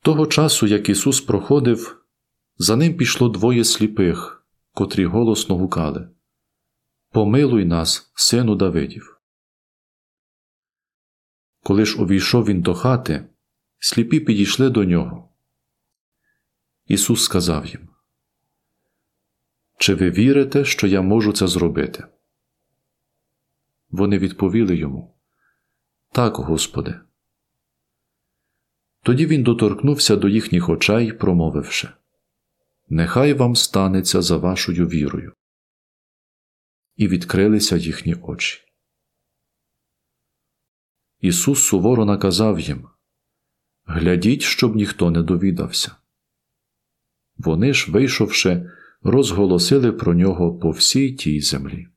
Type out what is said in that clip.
Того часу, як Ісус проходив, за ним пішло двоє сліпих, котрі голосно гукали: «Помилуй нас, сину Давидів». Коли ж увійшов він до хати, сліпі підійшли до нього. Ісус сказав їм: «Чи ви вірите, що я можу це зробити?» Вони відповіли йому: «Так, Господи». Тоді він доторкнувся до їхніх очей, промовивши: «Нехай вам станеться за вашою вірою». І відкрилися їхні очі. Ісус суворо наказав їм: «Глядіть, щоб ніхто не довідався». Вони ж, вийшовши, розголосили про нього по всій тій землі.